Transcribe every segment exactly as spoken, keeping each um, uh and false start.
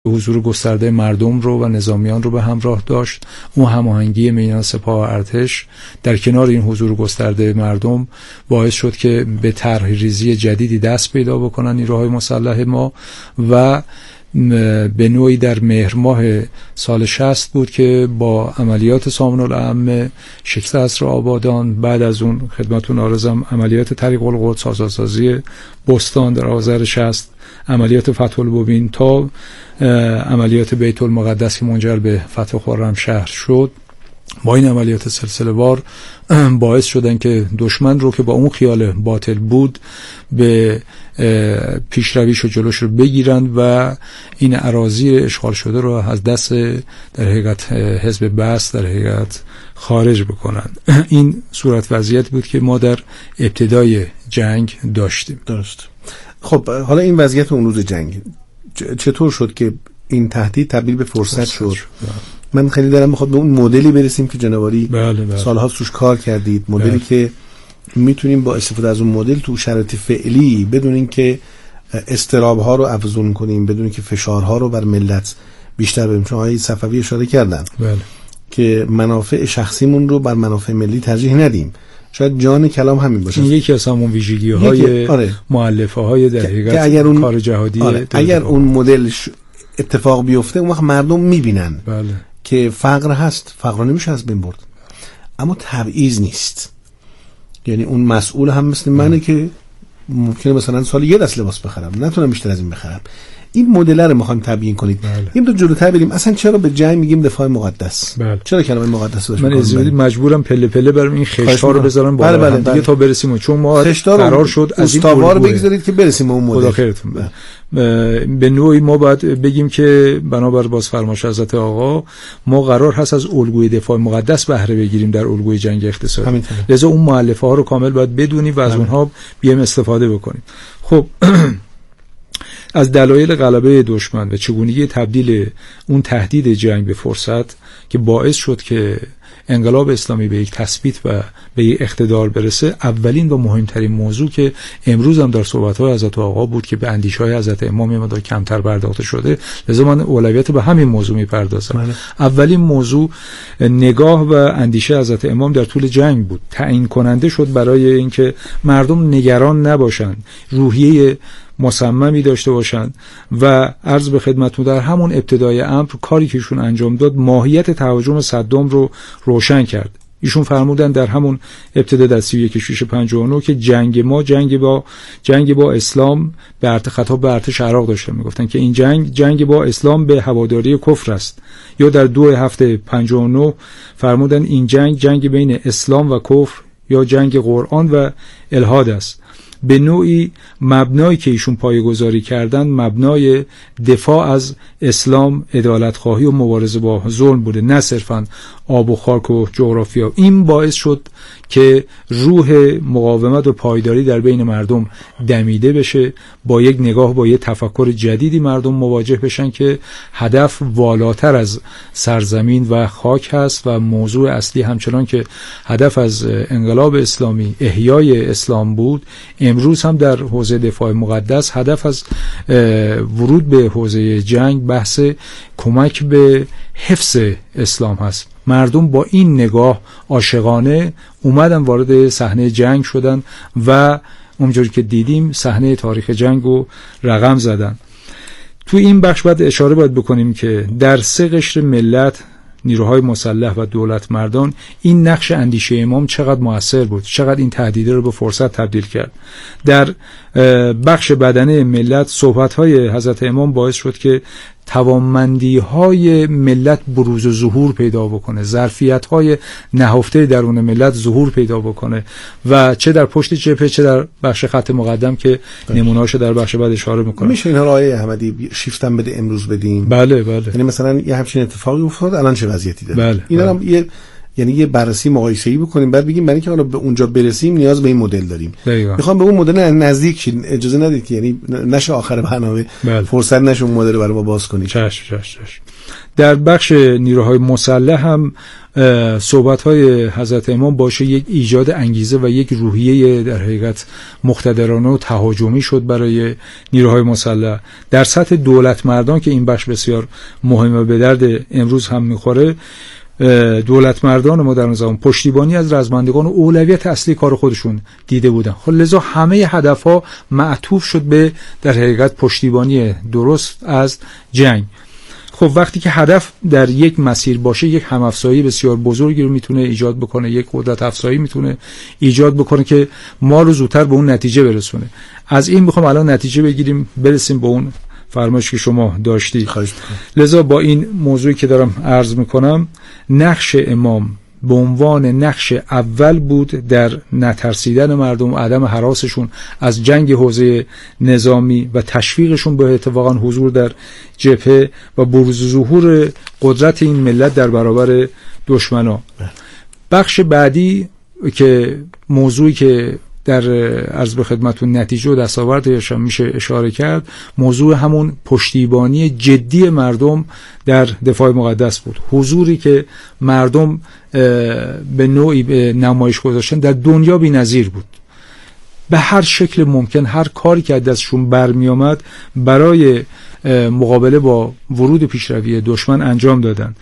حضور گسترده مردم رو و نظامیان رو به همراه داشت. اون هماهنگی میان سپاه و ارتش در کنار این حضور گسترده مردم باعث شد که به طرح ریزی جدیدی دست پیدا بکنن نیروهای مسلح ما و به نوعی در مهر ماه سال شصت بود که با عملیات سامن العامه، شکست عصر آبادان، بعد از اون خدمتتون عرضم عملیات طریق القدس، سازسازی بستان در آذر شصت، عملیات فتح المبین تا عملیات بیت المقدس که منجر به فتح خرمشهر شد، با این عملیات سلسله وار باعث شدن که دشمن رو که با اون خیال باطل بود به پیشرویش و جلوش رو بگیرند و این اراضی اشغال شده رو از دست در حقیقت حزب بعث در حقیقت خارج بکنن. این صورت وضعیت بود که ما در ابتدای جنگ داشتیم. درست. خب حالا این وضعیت اون روز جنگ چطور شد که این تهدید تبدیل به فرصت, فرصت شد؟ شد. من خیلی دارم میخواد به اون مدلی برسیم که جنابالی بله بله. سالها روش کار کردید، مدلی بله. که میتونیم با استفاده از اون مدل تو شرایط فعلی بدون اینکه اضطراب‌ها رو افزون کنیم، بدون اینکه فشارها رو بر ملت بیشتر بریم. چون آقای صفوی اشاره کردن بله. که منافع شخصیمون رو بر منافع ملی ترجیح ندیم. شاید جان کلام همین باشه. این یکی از همون ویژگی‌های آره. مؤلفه‌های در حقیقت اون کار جهادی آره. اگر اون مدل اتفاق بیفته اون وقت مردم میبینن بله. که فقر هست، فقر نمیشه از بین برد، اما تبعیض نیست. یعنی اون مسئول هم مثل منه که ممکنه مثلا سال یه دست لباس بخرم، نتونم بیشتر از این بخرم. این مدل رو میخوایم تبیین کنید. بله. این دو جلوتر بریم. اصلا چرا به جنگ میگیم دفاع مقدس؟ بله. چرا کلمه مقدس رو من از مجبورم پله پله برم این خشت‌ها رو بذارم بالا. بله بله دیگه بله. تا برسیم، چون ما قرار شد از این استوار بگذارید که برسیم به اون مدل. خدا خیرتون بده. به نوعی ما باید بگیم که بنابر باز فرمایش حضرت آقا ما قرار هست از الگوی دفاع مقدس بهره بگیریم در الگوی جنگ اقتصادی. لذا اون مؤلفه ها رو کامل باید بدونیم و از اونها بیایم استفاده بکنیم. خب از دلایل غلبه دشمن و چگونگی تبدیل اون تهدید جنگ به فرصت که باعث شد که انقلاب اسلامی به یک تثبیت و به یک اقتدار برسه، اولین و مهمترین موضوع که امروز هم در صحبت‌های حضرت آقا بود که به اندیشه‌های حضرت امام مقدار کمتر پرداخته شده، لذا من اولویت به همین موضوع می‌پردازم. اولین موضوع نگاه و اندیشه حضرت امام در طول جنگ بود. تعیین کننده شد برای اینکه مردم نگران نباشند، روحیه مصممی داشته باشند و عرض به خدمتتون در همون ابتدای امر کاری که ایشون انجام داد ماهیت تهاجم صدام رو روشن کرد. ایشون فرمودن در همون ابتدا در سی و یک شش پنجاه و نه که جنگ ما جنگ با جنگ با اسلام به ارت خطاب به ارتش عراق داشتن، میگفتن که این جنگ جنگ با اسلام به هواداری کفر است. یا در دو هفته پنجاه و نه فرمودن این جنگ جنگ بین اسلام و کفر یا جنگ قرآن و الحاد است. به نوعی مبنایی که ایشون پایه‌گذاری کردن مبنای دفاع از اسلام، عدالت‌خواهی و مبارزه با ظلم بوده، نه صرفاً آب و خاک و جغرافیا. این باعث شد که روح مقاومت و پایداری در بین مردم دمیده بشه، با یک نگاه با یک تفکر جدیدی مردم مواجه بشن که هدف والاتر از سرزمین و خاک هست و موضوع اصلی همچنان که هدف از انقلاب اسلامی احیای اسلام بود، امروز هم در حوزه دفاع مقدس هدف از ورود به حوزه جنگ بحث کمک به حفظ اسلام هست. مردم با این نگاه عاشقانه اومدن وارد صحنه جنگ شدن و اونجوری که دیدیم صحنه تاریخ جنگ رو رقم زدن. تو این بخش باید اشاره باید بکنیم که در سه قشر ملت، نیروهای مسلح و دولت مردان، این نقش اندیشه امام چقدر مؤثر بود، چقدر این تهدیده رو به فرصت تبدیل کرد. در بخش بدنه ملت صحبت‌های حضرت امام باعث شد که توانمندی‌های ملت بروز و ظهور پیدا بکنه، ظرفیت‌های نهفته درون ملت ظهور پیدا بکنه و چه در پشت جبهه چه در بخش خط مقدم که نمونه‌هاشو در بخش بعد اشاره می‌کنم. میشه اینا رو آیه احمدی شیفتن بده امروز بدیم؟ بله بله. یعنی مثلا یه همچین اتفاقی افتاد الان چه وضعیتی داره؟ بله، اینا بله. هم یه یعنی یه بررسی مقایسه‌ای بکنیم بعد بگیم برای که حالا به اونجا برسیم نیاز به این مدل داریم. میخوام به اون مدل نزدیک شین، اجازه ندید که یعنی نشه آخر برنامه بله. فرصت نشه اون مدل برای ما باز کنید. چشم چشم چشم. در بخش نیروهای مسلح هم صحبت‌های حضرت امام باشه یک ایجاد انگیزه و یک روحیه در حقیقت مقتدرانه و تهاجمی شد برای نیروهای مسلح. در سطح دولت مردان که این بخش بسیار مهمه به درد امروز هم میخوره، دولت مردان ما در نظام پشتیبانی از رزمندگان و اولویت اصلی کار خودشون دیده بودن. خب لذا همه هدفها معطوف شد به در حقیقت پشتیبانی درست از جنگ. خب وقتی که هدف در یک مسیر باشه یک همافزایی بسیار بزرگی رو میتونه ایجاد بکنه، یک قدرت افزایی میتونه ایجاد بکنه که ما رو زودتر به اون نتیجه برسونه. از این میخوام الان نتیجه بگیریم برسیم به اون فرمایشی که شما داشتی. لذا با این موضوعی که دارم عرض میکنم، نقش امام به عنوان نقش اول بود در نترسیدن مردم، عدم هراسشون از جنگ حوزه نظامی و تشویقشون به اتفاقا حضور در جبهه و بروز ظهور قدرت این ملت در برابر دشمنا. بخش بعدی که موضوعی که در عرض به خدمتون نتیجه و دستاوردش میشه اشاره کرد، موضوع همون پشتیبانی جدی مردم در دفاع مقدس بود. حضوری که مردم به نوعی به نمایش گذاشتن در دنیا بی‌نظیر بود. به هر شکل ممکن هر کاری که از دستشون برمی آمد برای مقابله با ورود پیشروی دشمن انجام دادن.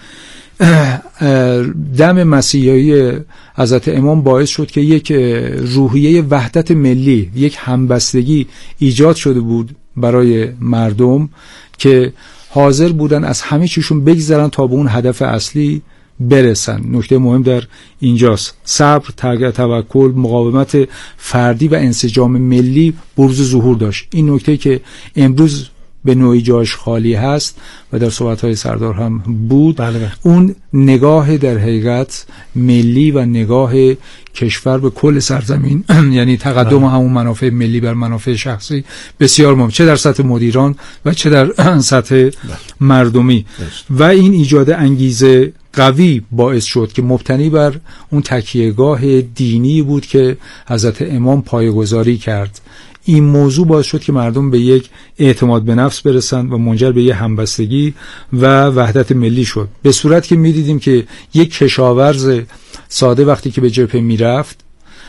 دم مسیحایی حضرت امام باعث شد که یک روحیه وحدت ملی، یک همبستگی ایجاد شده بود برای مردم که حاضر بودن از همه چیشون بگذرن تا به اون هدف اصلی برسن. نکته مهم در اینجاست. صبر، توکل، مقاومت فردی و انسجام ملی بروز ظهور داشت. این نکته که امروز به نوعی جاش خالی هست و در صحبت‌های سردار هم بود. بله بله. اون نگاه در حقیقت ملی و نگاه کشور به کل سرزمین یعنی تقدم بله. همون منافع ملی بر منافع شخصی بسیار مهم، چه در سطح مدیران و چه در سطح بله. مردمی بله. و این ایجاد انگیزه قوی باعث شد که مبتنی بر اون تکیهگاه دینی بود که حضرت امام پایه‌گذاری کرد. این موضوع باعث شد که مردم به یک اعتماد به نفس برسند و منجر به یک همبستگی و وحدت ملی شد. به صورت که می‌دیدیم که یک کشاورز ساده وقتی که به جبهه میرفت،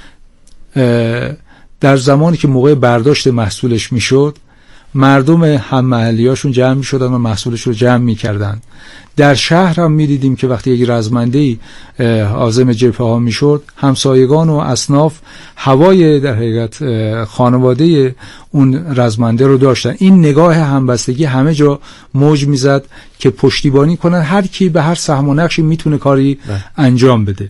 در زمانی که موقع برداشت محصولش میشد، مردم هم محلیاشون جمع می‌شدن و محصولش رو جمع می‌کردن. در شهر هم می‌دیدیم که وقتی یک رزمنده‌ای عازم جبهه ها میشد، همسایگان و اصناف هوای در حقیقت خانواده اون رزمنده رو داشتن. این نگاه همبستگی همه جا موج میزد که پشتیبانی کنن، هر کی به هر سهم و نقشی میتونه کاری انجام بده.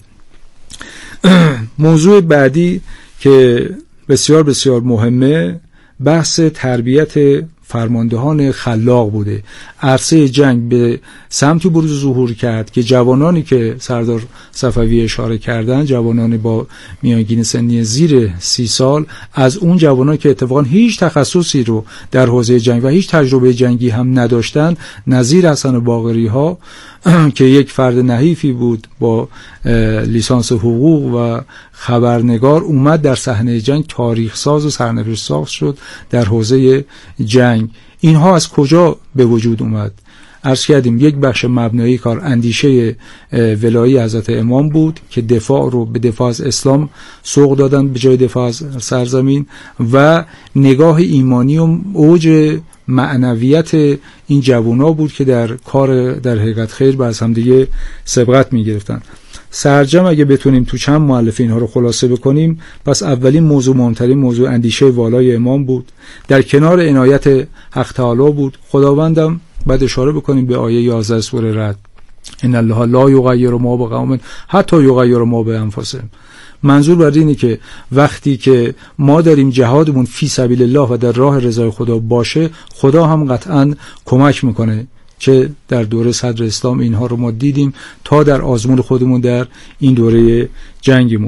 موضوع بعدی که بسیار بسیار مهمه، بحث تربیت فرماندهان خلاق بوده. عرصه جنگ به سمتی بروز ظهور کرد که جوانانی که سردار صفوی اشاره کردن، جوانان با میانگین سنی زیر سی سال، از اون جوانانی که اتفاقا هیچ تخصصی رو در حوزه جنگ و هیچ تجربه جنگی هم نداشتن، نظیر حسن باقری ها که یک فرد نحیفی بود با لیسانس حقوق و خبرنگار، اومد در صحنه جنگ تاریخ ساز و سرنوشت ساز شد در حوزه جنگ. اینها از کجا به وجود اومد؟ عرض کردیم یک بخش مبنایی کار اندیشه ولایی حضرت امام بود که دفاع رو به دفاع از اسلام سوق دادن به جای دفاع از سرزمین، و نگاه ایمانی و اوج معنویت این جوونا بود که در کار در حقیقت خیر با از هم دیگه سبقت می گرفتن. سرجم اگه بتونیم تو چند مؤلفه اینها رو خلاصه بکنیم، پس اولین موضوع، مهمترین موضوع، اندیشه والای امام بود. در کنار عنایت حق تعالی بود. خداوندم بعد اشاره بکنیم به آیه یازده سوره رعد، ان الله لا یغیر ما بقوم حتی یغیروا ما بانفسهم. منظور بر اینه که وقتی که ما داریم جهادمون فی سبیل الله و در راه رضای خدا باشه، خدا هم قطعاً کمک میکنه. چه در دوره صدر اسلام اینها رو ما دیدیم، تا در آزمون خودمون در این دوره جنگمون.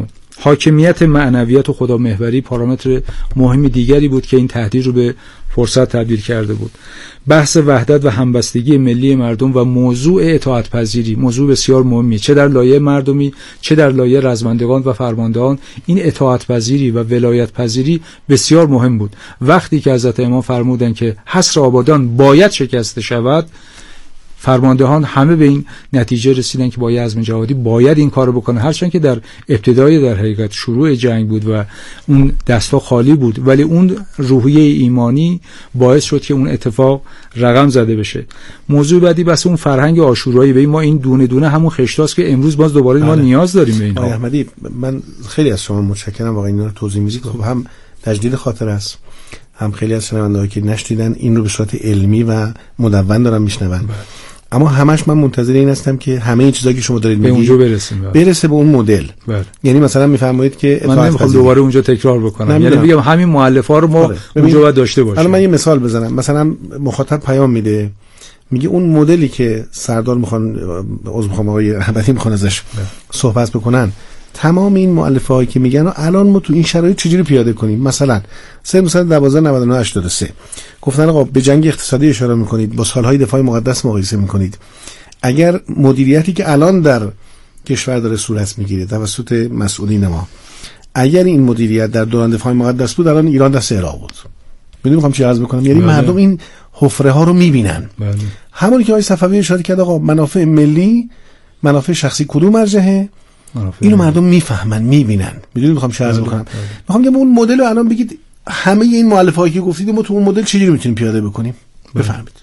حاکمیت معنویت و خدامحوری پارامتر مهمی دیگری بود که این تهدید رو به فرصت تبدیل کرده بود. بحث وحدت و همبستگی ملی مردم و موضوع اطاعت پذیری موضوع بسیار مهمی، چه در لایه مردمی چه در لایه رزمندگان و فرماندهان. این اطاعت پذیری و ولایت پذیری بسیار مهم بود. وقتی که حضرت امام فرمودن که حصر آبادان باید شکسته شود، فرماندهان همه به این نتیجه رسیدن که با یه عزم جهادی باید این کارو بکنه. هرچند که در ابتدای در حقیقت شروع جنگ بود و اون دستا خالی بود، ولی اون روحیه ایمانی باعث شد که اون اتفاق رقم زده بشه. موضوع بعدی بس اون فرهنگ عاشورایی. به ما این دونه دونه همون خشتاست که امروز باز دوباره ما نیاز داریم به اینها. احمدی، من خیلی از شما متشکرم، واقعا اینا رو توضیح میدید. خب هم تجدید خاطر است، هم خیلی از شنونده‌ها که نشنیدن این رو به صورت علمی و مدون دارن میشنون. اما همش من منتظر این هستم که همه این چیزایی که شما دارید میگید به اونجا برسیم، برسه به اون مدل. بله. یعنی مثلا میفرمایید که من نمیخوام دوباره اونجا تکرار بکنم، یعنی میگم همین مؤلفه‌ها رو ما اونجا باید داشته باشیم. الان من یه مثال بزنم. مثلا مخاطب پیام میده، میگه اون مدلی که سردار میخوان عضو میخوام آقای احمدی میخوان ازش صحبت بکنن، تمام این مؤلفه‌هایی که میگن الان ما تو این شرایط چجوری پیاده کنیم. مثلا سه مثلا دوازده نود و نه هشتاد و سه گفتن آقا به جنگ اقتصادی اشاره میکنید، با سالهای دفاع مقدس مقایسه میکنید. اگر مدیریتی که الان در کشور داره صورت میگیره توسط مسئولین ما، اگر این مدیریت در دوران دفاع مقدس بود، الان ایران دست عراق بود. میدونم میخوام چی عرض بکنم. یعنی بله. مردم این حفره ها رو میبینن. بله. همونی که آقای صفوی اشاره کرد، آقا منافع ملی منافع شخصی کدوم مرجحه، اینو مردم میفهمن میبینن. میدونید میخوام چه عرض بکنم. میخوام بگم اون مدل رو الان بگید همه این مؤلفه‌ای که گفتید ما تو اون مدل چجوری میتونیم پیاده بکنیم. بفرمایید.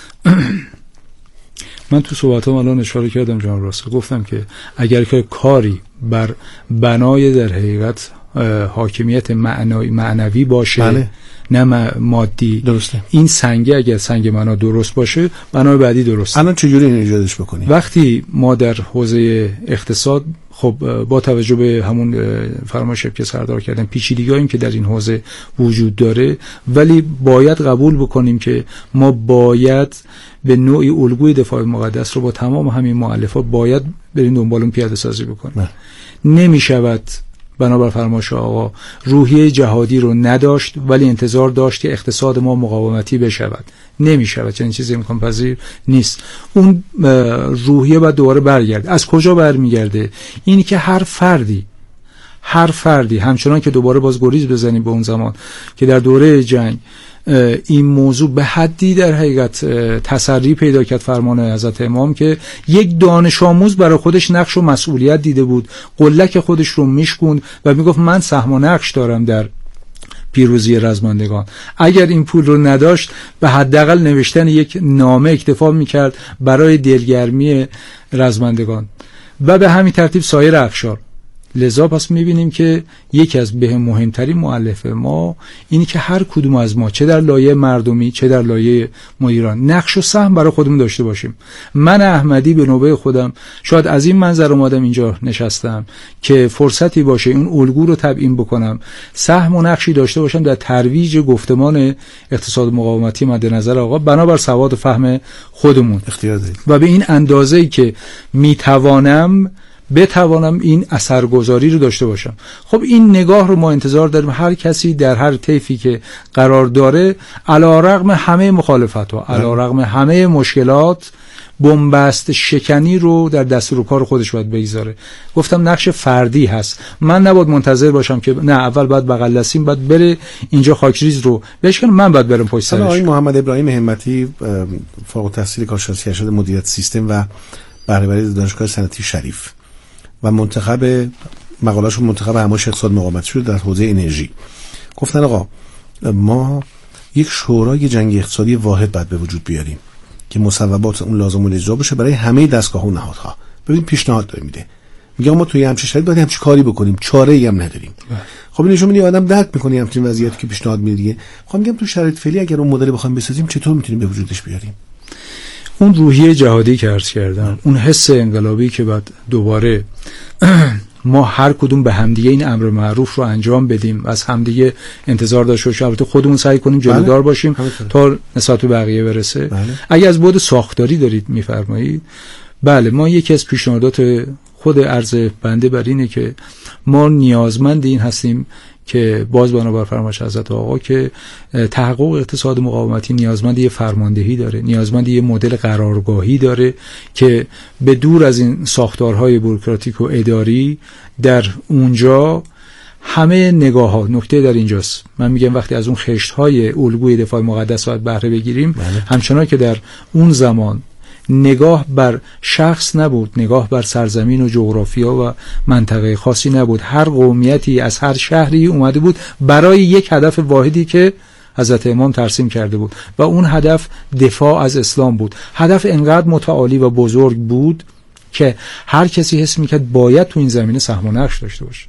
من تو صحبتام الان اشاره کردم جناب راسته، گفتم که اگر که کاری بر بنای در حقیقت حاکمیت معنوی معنوی باشه، بله. نه مادی، درسته. این سنگ اگر سنگ معنا درست باشه، بنای بعدی درسته. الان چجوری این ایجادش بکنیم؟ وقتی ما در حوزه اقتصاد، خب با توجه به همون فرمایشی که سردار کردن، پیچیدگی‌هایی که در این حوزه وجود داره، ولی باید قبول بکنیم که ما باید به نوعی الگوی دفاع مقدس رو با تمام همین مؤلفات باید بریم دنبال اون پیاده سازی بکنیم. نمی شود بنابر فرمایش آقا روحیه جهادی رو نداشت ولی انتظار داشت که اقتصاد ما مقاومتی بشود. نمی شود، چنین چیزی امکان پذیر نیست. اون روحیه باید دوباره برگرده. از کجا برمیگرده؟ اینی که هر فردی هر فردی همچنان که دوباره باز گریز بزنیم به اون زمان که در دوره جنگ این موضوع به حدی در حقیقت تسری پیدا کرد، فرمان حضرت امام، که یک دانش آموز برای خودش نقش و مسئولیت دیده بود، قلک خودش رو میشکوند و میگفت من سهم و نقش دارم در پیروزی رزمندگان. اگر این پول رو نداشت به حداقل نوشتن یک نامه اکتفا میکرد برای دلگرمی رزمندگان و به همین ترتیب سایر اقشار. لذا پس میبینیم که یکی از به مهمترین مؤلفه ما اینی که هر کدوم از ما چه در لایه مردمی چه در لایه مدیران نقش و سهم برای خودمون داشته باشیم. من احمدی به نوبه خودم شاید از این منظر اومدم اینجا نشستم که فرصتی باشه اون الگو رو تبیین بکنم، سهم و نقشی داشته باشم در ترویج گفتمان اقتصاد مقاومتی مد نظر آقا بنابر سواد و فهم خودمون اختیار دارید و به این اندازه‌ای که میتوانم بتوانم این اثرگذاری رو داشته باشم. خب این نگاه رو ما انتظار داریم هر کسی در هر طیفی که قرار داره علی‌رغم همه مخالفت‌ها، علی‌رغم همه مشکلات، بنبست شکنی رو در دستور کار خودش باید بگذاره. گفتم نقش فردی هست. من نباید منتظر باشم که نه اول باید بغل دستیم باید بره اینجا خاکریز رو بشکنه، من باید برم پشت سرش. آقای محمد ابراهیم همتی فارغ التحصیل کارشناسی ارشد مدیریت سیستم و بهره‌وری دانشگاه صنعتی شریف و منتخب مقاله‌شون منتخب همایش اقتصاد مقاومت شده در حوزه انرژی، گفتن آقا ما یک شورای جنگ اقتصادی واحد باید به وجود بیاریم که مصوبات اون لازم و اجرا بشه برای همه دستگاه و نهادها. ببین پیشنهاد داره میده، میگه ما توی همچین شرایط باید همچین کاری بکنیم، چاره‌ای هم نداریم. خب این نشون میده آدم درک می‌کنه همچین وضعیتی که پیشنهاد میده. خب میگم تو شرایط فعلی اگر اون مدل بخوایم بسازیم چطور میتونیم به وجودش بیاریم؟ اون روحیه جهادی که عرض کردم، اون حس انقلابی که بعد دوباره ما هر کدوم به همدیگه این امر معروف رو انجام بدیم، از همدیگه انتظار داشته باشیم، البته خودمون سعی کنیم جلودار باشیم تا نسبت به بقیه برسه. بله. اگه از بعد ساختاری دارید میفرمایید، بله ما یکی از پیشنهادات خود عرض بنده بر اینه که ما نیازمند این هستیم که باز بنابر فرمایش حضرت آقا که تحقق اقتصاد مقاومتی نیازمند یه فرماندهی داره، نیازمند یه مدل قرارگاهی داره که به دور از این ساختارهای بوروکراتیک و اداری در اونجا همه نگاه ها، نکته در اینجاست، من میگم وقتی از اون خشت‌های الگوی دفاع مقدس باید بهره بگیریم، بله. همچنان که در اون زمان نگاه بر شخص نبود، نگاه بر سرزمین و جغرافیا و منطقه خاصی نبود، هر قومیتی از هر شهری اومده بود برای یک هدف واحدی که حضرت امام ترسیم کرده بود و اون هدف دفاع از اسلام بود. هدف انقدر متعالی و بزرگ بود که هر کسی حس میکرد باید تو این زمینه سهم و نقش داشته باشه.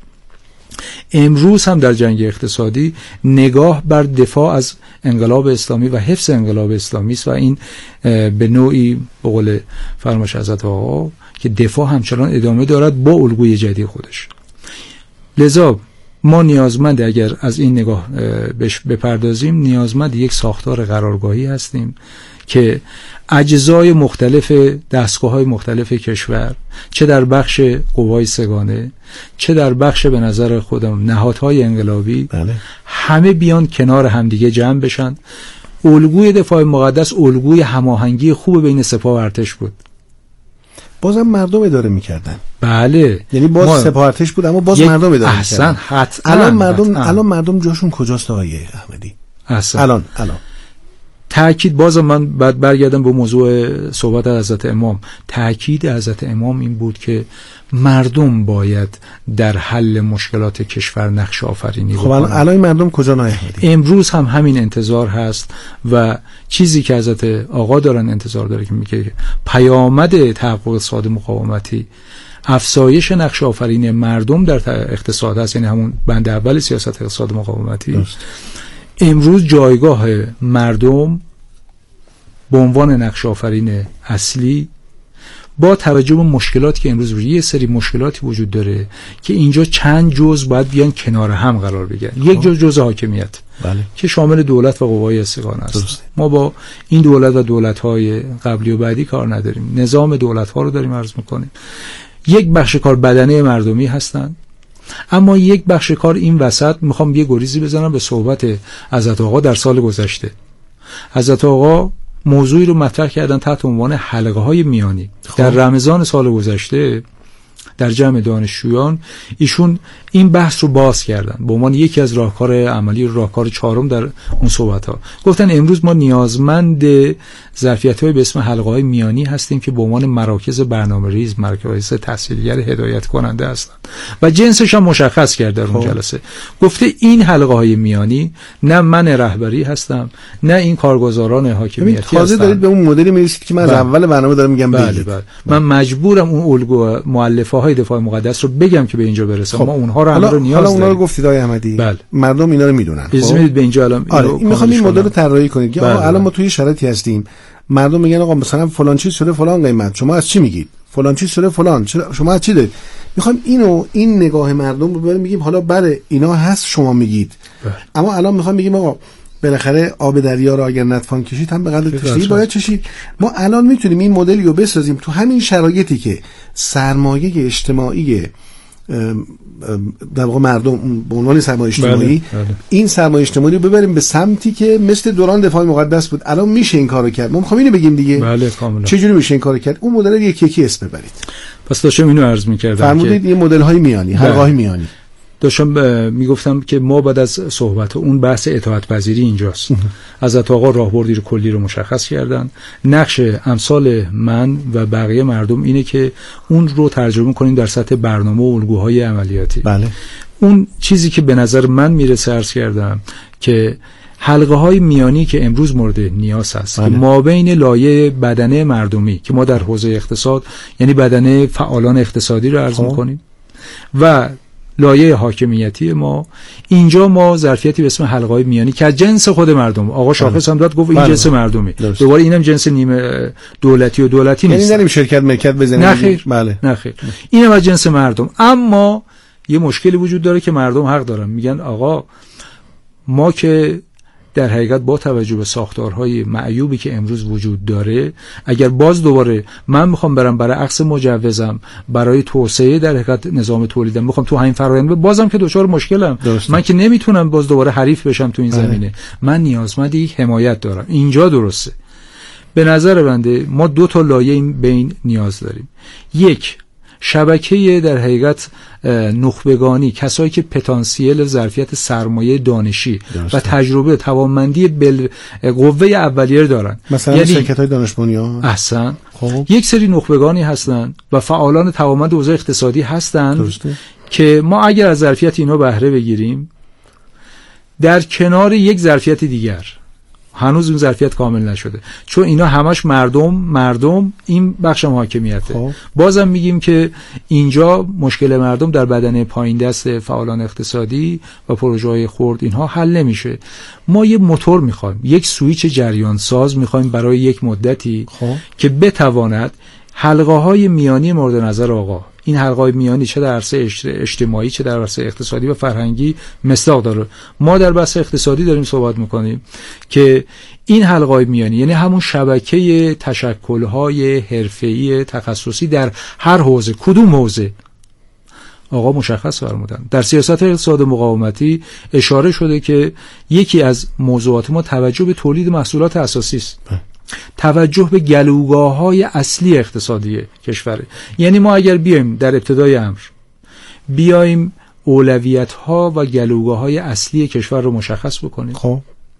امروز هم در جنگ اقتصادی نگاه بر دفاع از انقلاب اسلامی و حفظ انقلاب اسلامی است و این به نوعی به قول فرمایش حضرت آقا که دفاع همچنان ادامه دارد با الگوی جدید خودش. لذا ما نیازمند، اگر از این نگاه بهش بپردازیم، نیازمند یک ساختار قرارگاهی هستیم که اجزای مختلف دستگاه‌های مختلف کشور، چه در بخش قوای سگانه، چه در بخش به نظر خودم نهادهای انقلابی، بله. همه بیان کنار همدیگه جمع بشن. الگوی دفاع مقدس الگوی هماهنگی خوب بین سپاه و ارتش بود. بازم مردم اداره میکردن. بله، یعنی باز سپاه ارتش بود اما باز مردم اداره میکردن. حتما. الان مردم حتما. الان مردم جاشون کجاست آقای احمدی؟ احسن. الان الان تأکید، باز من بعد برگردم به موضوع صحبت حضرت امام، تأکید حضرت امام این بود که مردم باید در حل مشکلات کشور نقش آفرینی بکنن. خب الان مردم کجا نه احمدی؟ امروز هم همین انتظار هست و چیزی که حضرت آقا دارن انتظار داره که میگه پیامد تحقق اقتصاد مقاومتی افزایش نقش آفرینی مردم در اقتصاد هست، یعنی همون بند اول سیاست اقتصاد مقاومتی. درست. امروز جایگاه مردم به عنوان نقش آفرین اصلی با توجه به مشکلاتی که امروز یه سری مشکلاتی وجود داره که اینجا چند جزء باید بیان کنار هم قرار بگیرن. یک جزء جزء حاکمیت، بله. که شامل دولت و قوای استقانه است. درسته. ما با این دولت و دولت‌های قبلی و بعدی کار نداریم، نظام دولت‌ها رو داریم عرض می‌کنیم. یک بخش کار بدنه مردمی هستند، اما یک بخش کار این وسط. میخوام یه گریزی بزنم به صحبت حضرت آقا در سال گذشته. حضرت آقا موضوعی رو مطرح کردن تحت عنوان حلقه های میانی. خب. در رمضان سال گذشته در جمع دانشجویان ایشون این بحث رو باز کردن به عنوان یکی از راهکار عملی، راهکار چهارم در اون صحبت ها. گفتن امروز ما نیازمند ظرفیت‌های به اسم حلقه‌های میانی هستیم که به عنوان مراکز برنامه‌ریز، مراکز تحصیلگر هدایت کننده هستند و جنسش هم مشخص کرد در اون جلسه. گفته این حلقه‌های میانی نه من رهبری هستم، نه این کارگزاران حاکمیتی هستن. تازه دارید به اون مدلی میرسید که من بله. از اول برنامه دارم میگم بله بله. بله. من مجبورم اون الگو مؤلفه‌های دفاع مقدس رو بگم که به اینجا برسم. خب. ما اونها رو همه رو نیاز داریم. حالا اونا رو گفتید آقای احمدی. بله. مردم اینا رو میدونن. اجازه میدید به اینجا الان آره. این میخوام این مدل رو طراحی کنید که آقا الان ما توی شرایطی هستیم مردم میگن آقا مثلا فلان چیز شده فلان قیمت، شما از چی میگید؟ فلان چیز شده فلان، شما از چی دارید؟ میخوام اینو این نگاه مردم رو ببریم بگیم حالا بله اینا هست شما میگید. بله. اما الان میخوام بگیم آقا بالاخره آب دریا رو اگر نتوان کشید هم به قدر تشریعی باید چشید. ما الان میتونیم این مدلی رو بسازیم تو همین شرایطی که سرمایه اجتماعی در واقع مردم به عنوان سرمایه اجتماعی بله، بله. این سرمایه اجتماعی رو ببریم به سمتی که مثل دوران دفاع مقدس بود. الان میشه این کارو کرد. ما میخوام اینو بگیم دیگه. بله کاملا. چه جوری میشه این کارو کرد؟ اون مدل یکی یکی اسم ببرید. پس داشتم اینو عرض می‌کردم فرمودید این مدل های میانی، حلقه‌های میانی. داشتم میگفتم که ما بعد از صحبت اون بحث اطاعت پذیری اینجاست. حضرت آقا راهبردی رو کلی رو مشخص کردن. نقش امثال من و بقیه مردم اینه که اون رو ترجمه کنیم در سطح برنامه و الگوهای عملیاتی. بله. اون چیزی که به نظر من میرسه عرض کردم که حلقه های میانی که امروز مورد نیاز هست که ما بین لایه بدنه مردمی که ما در حوزه اقتصاد یعنی بدنه فعالان اقتصادی رو عرض میکنیم و لایه حاکمیتی ما، اینجا ما ظرفیتی به اسم حلقه‌های میانی که از جنس خود مردم، آقا شاخص هم داد گفت این جنس مردمی، دوباره اینم جنس نیمه دولتی و دولتی نیست، یعنی نریم شرکت مرکت بزنیم. نه خیر. بله نه خیر، اینم از جنس مردم. اما یه مشکلی وجود داره که مردم حق دارن، میگن آقا ما که در حقیقت با توجه به ساختارهای معیوبی که امروز وجود داره، اگر باز دوباره من میخوام برم برای عکس مجوزم برای توسعه در حقیقت نظام تولیدم، میخوام تو همین فرآیند بازم که دچار مشکلم، من که نمیتونم باز دوباره حریف بشم تو این زمینه. من نیازمند یک حمایت دارم. اینجا درسته. به نظر بنده ما دو تا لایه بین نیاز داریم. یک، شبکه در حقیقت نخبگانی، کسایی که پتانسیل ظرفیت سرمایه دانشی درسته. و تجربه توانمندی بل قوه اولیه دارن، مثلا یعنی شرکت‌های دانش بنیان. احسن. خب. یک سری نخبگانی هستن و فعالان توانمند حوزه اقتصادی هستن درسته. که ما اگر از ظرفیت اینا بهره بگیریم در کنار یک ظرفیت دیگر، هنوز اون ظرفیت کامل نشده، چون اینا همش مردم مردم این بخش حاکمیته. خب. بازم میگیم که اینجا مشکل مردم در بدنه پایین دست فعالان اقتصادی و پروژه‌های خرد اینها حل نمیشه. ما یه موتور میخوایم، یک سوئیچ جریان ساز میخوایم برای یک مدتی. خب. که بتواند حلقه های میانی مورد نظر آقا، این حلقه‌های میانی چه در عرصه اجتماعی چه در عرصه اقتصادی و فرهنگی مصداق داره. ما در بحث اقتصادی داریم صحبت میکنیم که این حلقه‌های میانی یعنی همون شبکه تشکل‌های حرفه‌ای تخصصی در هر حوزه. کدوم حوزه؟ آقا مشخص فرمودن. در سیاست اقتصاد مقاومتی اشاره شده که یکی از موضوعات ما توجه به تولید محصولات اساسی است. توجه به گلوگاه‌های اصلی اقتصادی کشوره. یعنی ما اگر بیایم در ابتدای امر بیایم اولویت‌ها و گلوگاه‌های اصلی کشور رو مشخص بکنیم خب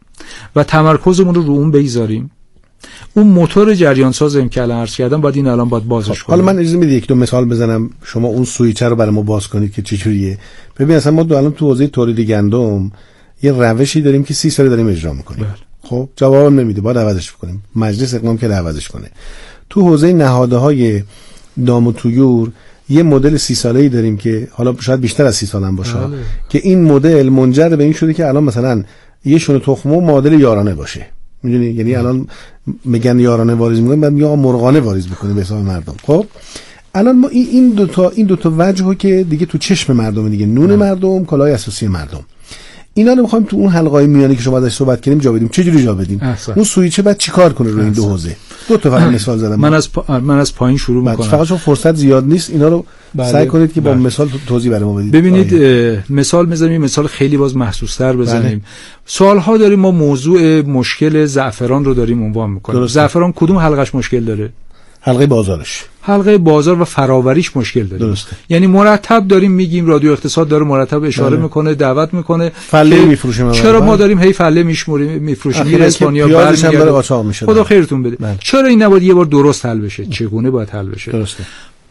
و تمرکزمون رو رو اون بگذاریم، اون موتور جریان سازم که الان عرض کردم باید این الان باید بازش کنیم. حالا من اجازه میدید یک دو مثال بزنم شما اون سوئیچ رو برای ما باز کنید که چجوریه. ببین اصلا ما دو الان تو حوزه تولید گندم یه روشی داریم که سی سال داریم اجرا می‌کنیم. خب جوابم نمیده، باید عوضش کنیم. مجلس اقدام کرده عوضش کنه. تو حوزه نهادهای دام و طیور یه مدل سی ساله‌ای داریم که حالا شاید بیشتر از سی سال هم باشه بله. که این مدل منجر به این شده که الان مثلا یه شونه تخمو معادل یارانه باشه. میدونی یعنی الان میگن یارانه واریز میکنن، بعد میگن مرغانه واریز میکنه به حساب مردم. خب الان ما این دو تا این دو تا وجهو که دیگه تو چشم مردم دیگه نون مردم، کالای اساسی مردم، اینا رو می‌خوایم تو اون حلقه‌های میانی که شما ازش صحبت کردیم جا بدیم. چه جوری جا بدیم؟ احسن. اون سوئیچ بعد چیکار کنه روی این دو حوزه؟ دو تا فقط مثال زدم. من از پا... من از پایین شروع می‌کنم. فقط چون فرصت زیاد نیست اینا رو بله. سعی کنید که با بله. مثال توضیح برای ما بدید. ببینید مثال می‌زنیم، مثال خیلی باز محسوس‌تر بزنیم. بله. سال‌ها داریم ما موضوع مشکل زعفران رو داریم عنوان می‌کنیم. زعفران کدوم حلقش مشکل داره؟ حلقه بازارش، حلقه بازار و فراوریش مشکل داره. درسته. یعنی مرتب داریم میگیم، رادیو اقتصاد داره مرتب اشاره بله. میکنه، دعوت میکنه فله میفروشیم. چرا ما داریم هی فله میشموریم میفروشیم؟ میره اسپانیا برمیگرده داره قاچاق میشه. خدا خیرتون بده. بله. چرا این نباید یه بار درست حل بشه؟ چگونه باید حل بشه؟ درسته.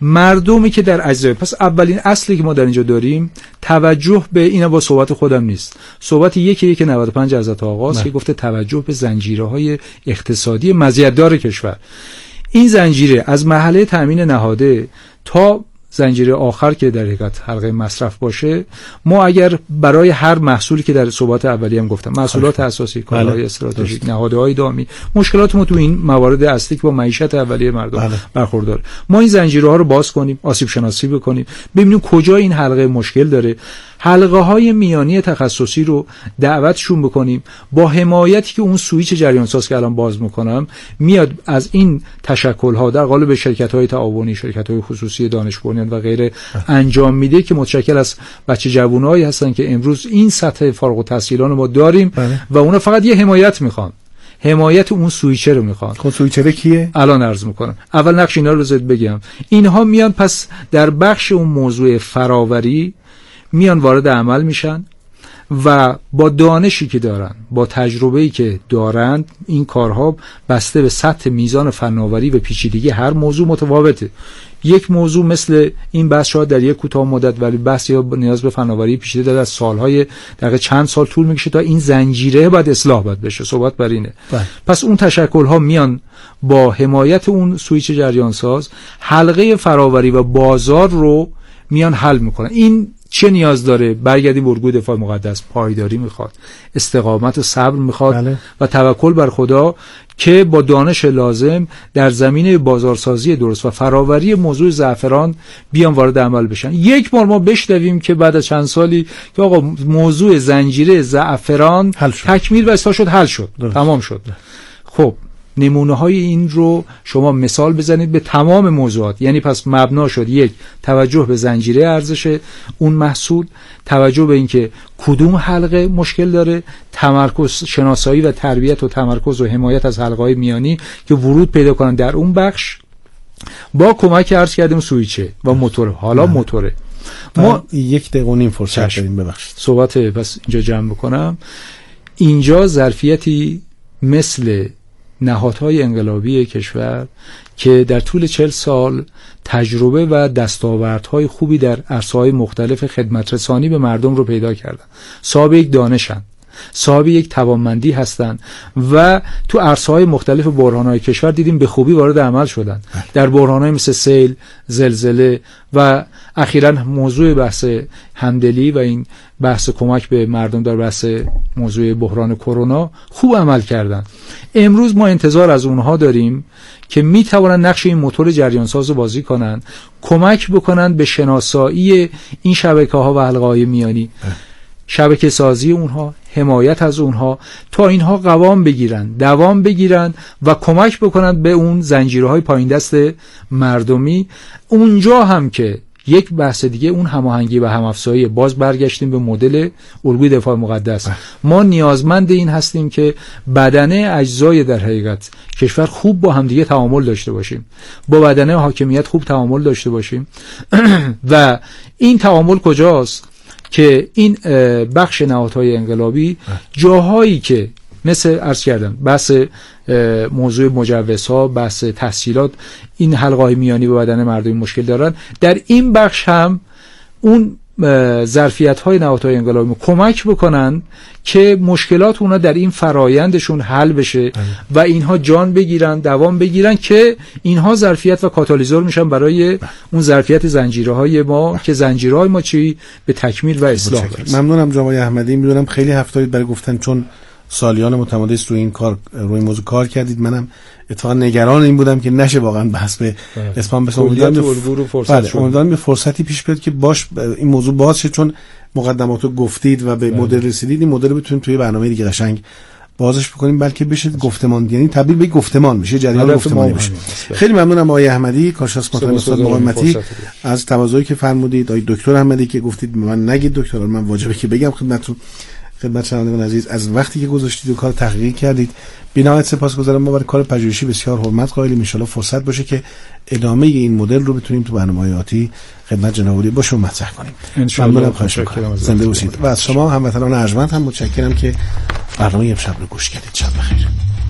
مردمی که در اجزای، پس اولین اصلی که ما در اینجا داریم توجه به اینا، با صحبت خودم نیست، صحبت یکی یک نود و پنج حضرت آقاست که گفته توجه به زنجیره‌های اقتصادی مزیت‌دار کشور. این زنجیره از مرحله تامین نهاده تا زنجیره آخر که در حقیقت حلقه مصرف باشه، ما اگر برای هر محصولی که در صحبت اولی هم گفتم، محصولات اساسی، کالاهای استراتژیک، نهادهای دامی، مشکلات ما تو این موارد اصلی که با معیشت اولیه مردم بله. برخوردار، ما این زنجیرها رو باز کنیم، آسیب شناسی بکنیم، ببینیم کجا این حلقه مشکل داره، حلقه های میانی تخصصی رو دعوتشون بکنیم، با حمایتی که اون سوئیچ جریان ساز که الان باز میکنم میاد از این تشکل ها در قالب شرکت های تعاونی، شرکت های خصوصی، دانش بنیان و غیره انجام میده که متشکل از بچه جوونایی هستن که امروز این سطح فارغ التحصیلان ما داریم بله. و اونا فقط یه حمایت میخوان، حمایت اون سوئیچر رو میخوان. خب سوئیچر کیه؟ الان عرض میکنم. اول نقش اینا رو بذارید بگم. اینها میان پس در بخش اون موضوع فراوری میان وارد عمل میشن و با دانشی که دارن، با تجربه‌ای که دارند، این کارها بسته به سطح میزان فناوری و پیچیدگی هر موضوع متفاوته. یک موضوع مثل این بحث شاید در یک کوتاه مدت، ولی بحث یا نیاز به فناوری پیچیده داره، از سالهای دقیقه چند سال طول میکشه تا این زنجیره باید اصلاح باید بشه. صحبت بر اینه. بله. پس اون تشکل‌ها میان با حمایت اون سوئیچ جریان ساز حلقه فراوری و بازار رو میان حل میکنن. این چه نیاز داره؟ برگردیم به الگوی دفاع مقدس. پایداری میخواد، استقامت و صبر میخواد بله. و توکل بر خدا که با دانش لازم در زمینه بازارسازی درست و فراوری موضوع زعفران بیان وارد عمل بشن. یک بار ما بشنویم که بعد از چند سالی که آقا موضوع زنجیره زعفران تکمیل و اصلاح شد، حل شد، درست. تمام شد. خب نمونه های این رو شما مثال بزنید به تمام موضوعات. یعنی پس مبنا شد یک، توجه به زنجیره ارزش اون محصول، توجه به اینکه کدوم حلقه مشکل داره، تمرکز، شناسایی و تربیت و تمرکز و حمایت از حلقه‌های میانی که ورود پیدا کنن در اون بخش، با کمک عرض کردیم سویچه و موتور. حالا نه. موتوره ما یک دقیقه و نیم فرصت داریم، ببخشید صحبت پس اینجا جمع بکنم. اینجا ظرفیتی مثل نهادهای انقلابی کشور که در طول چهل سال تجربه و دستاوردهای خوبی در عرصه‌های مختلف خدمت رسانی به مردم رو پیدا کردن، صاحب یک دانشن، صاحب یک توانمندی هستن و تو عرصه‌های مختلف بحران‌های کشور دیدیم به خوبی وارد عمل شدن. در بحران‌های مثل سیل، زلزله و اخیراً موضوع بحث همدلی و این بحث کمک به مردم در بحث موضوع بحران کرونا خوب عمل کردن. امروز ما انتظار از اونها داریم که میتوانن نقش این موتور جریانساز رو بازی کنن، کمک بکنن به شناسایی این شبکه‌ها و حلقه‌های میانی، شبکه سازی اونها، حمایت از اونها تا اینها قوام بگیرن، دوام بگیرن و کمک بکنن به اون زنجیرهای پایین دست مردمی. اونجا هم که یک بحث دیگه اون هماهنگی و همافزایی، باز برگشتیم به مدل الگوی دفاع مقدس. ما نیازمند این هستیم که بدنه اجزای در حقیقت کشور خوب با همدیگه تعامل داشته باشیم، با بدنه حاکمیت خوب تعامل داشته باشیم و این تعامل کجاست؟ که این بخش نهادهای انقلابی جاهایی که مثل عرض کردم بحث موضوع مجوزها، بحث تحصیلات، این حلقه‌های میانی به بدن مردم مشکل دارن، در این بخش هم اون ظرفیت‌های نهادهای انقلابی کمک بکنن که مشکلات اونا در این فرایندشون حل بشه و اینها جان بگیرن، دوام بگیرن که اینها ظرفیت و کاتالیزور میشن برای اون ظرفیت زنجیره‌های ما که زنجیرهای ما چی به تکمیل و اصلاح برسه. ممنونم جناب احمدی. میدونم خیلی هفته‌ای برای گفتن، چون سالیان متمادی است روی این کار، روی این موضوع کار کردید. منم اتفاقا نگران این بودم که نشه واقعا بحث به اسپان بشه. امیدوارم به فرصتی پیش بیاد که باش این موضوع باز شه، چون مقدماتو گفتید و به مدل رسیدید. این مدل بتونیم توی برنامه دیگه قشنگ بازش بکنیم، بلکه بشه گفتمان، یعنی تبدیل به گفتمان میشه، جریان گفتمانی بشه. خیلی ممنونم آقای احمدی، کارشناس محترم استاد مقاومتی، از تواضعی که فرمودید. آقای دکتر احمدی که گفتید من نگید دکتر، من واجبه که بگم خدمتتون، خدمت شنوندگان عزیز، از وقتی که گذاشتید و کار تحقیقی کردید بی‌نهایت سپاسگزارم. ما برای کار پژوهشی بسیار حرمت قائلیم. ان شاءالله فرصت باشه که ادامه این مدل رو بتونیم تو برنامه‌های آتی خدمت جناب عالی باشه مطرح کنیم. ممنونم، خواهش می‌کنم. زنده باشید. و از شما هموطنان ارجمند هم متشکرم که برنامه امشب رو گوش کردید. شب بخیر.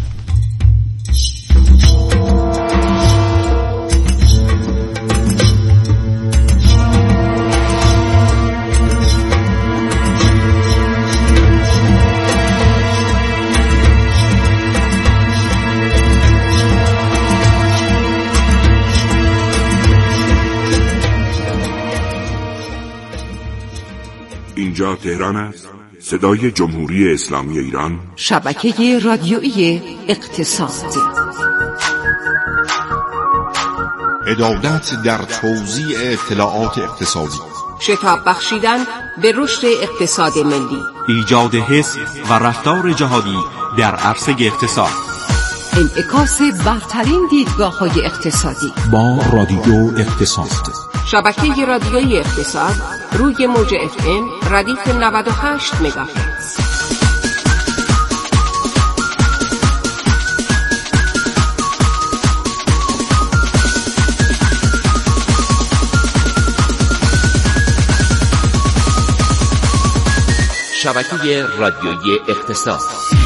اینجا تهران است، صدای جمهوری اسلامی ایران، شبکه رادیویی اقتصاد. عدالت در توزیع اطلاعات اقتصادی، شتاب بخشیدن به رشد اقتصاد ملی، ایجاد حس و رفتار جهادی در عرصه اقتصاد، انعکاس برترین دیدگاه‌های اقتصادی با رادیو اقتصاد. شبکه رادیویی اقتصاد روی موج اف ام ردیف نود و هشت مگاهرتز. شبکه رادیویی اقتصاد.